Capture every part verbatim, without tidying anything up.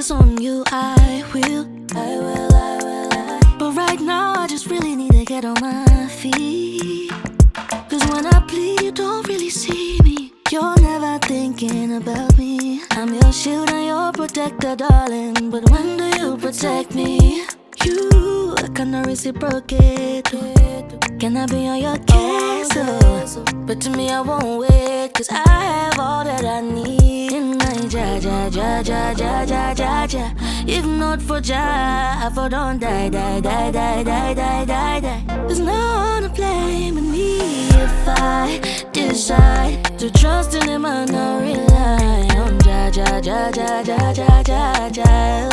focus on you, I will. I will, I will, I will. But right now, I just really need to get on my feet. Cause when I plead, you don't really see me. You're never thinking about me. I'm your shield and your protector, darling. But when do you protect me? You, I cannot reciprocate. Can I be on your case? Oh, but to me, I won't wait. Cause I have all that I need in my ja, ja, ja, ja, ja, ja, ja, ja. If not for ja, I for don't die, die, die, die, die, die, die, die. There's no one to blame but me if I decide to trust in him and not rely on ja, ja, ja, ja, ja, ja, ja, ja.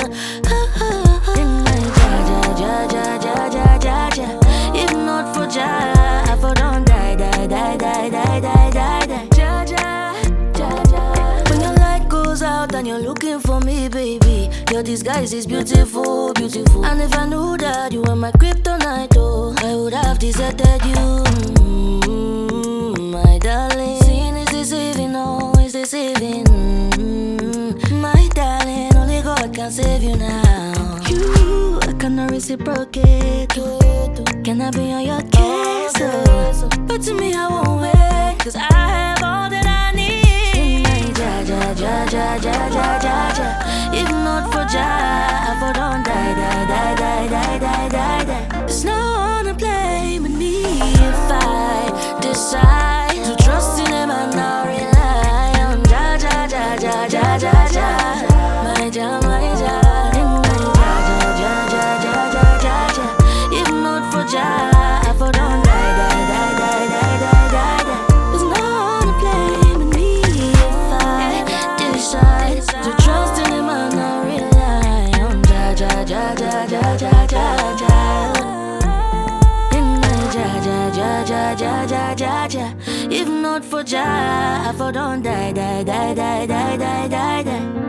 In my ja, ja, ja, ja, ja, ja, ja. If not for ja, I for don't die, die, die, die, die, die, die, die. Ja, ja, ja, ja. When your light goes out and you're looking for me, baby, your disguise is beautiful, beautiful. And if I knew that you were my kryptonite, oh, I would have deserted you, mm, my darling. Sin is deceiving, oh, it's deceiving, mm, my darling. Only God can save you now. You, I cannot reciprocate. Can I be on your case? Oh, but to me, I won't wait. Cause I have all that I need in my ja, ja, ja, ja, ja, ja, ja, ja. If not for ja, I for don't die, die, die, die, die, die, die, die. There's no one to blame but me if I decide to trust in him and not rely on ja, ja, ja, ja, ja, ja, ja. My ja, my ja. In my ja, ja, ja, ja, ja, ja, ja. If not for ja, I for don't die, die, die, die, die, die, die, die. There's no one to blame but me if I decide to trust in him and not rely on ja, ja, ja, ja, ja, ja, ja, ja. In my ja, ja, ja, ja, ja, ja, ja, ja. If not for ja, I for don't die, die, die, die, die, die, die, die.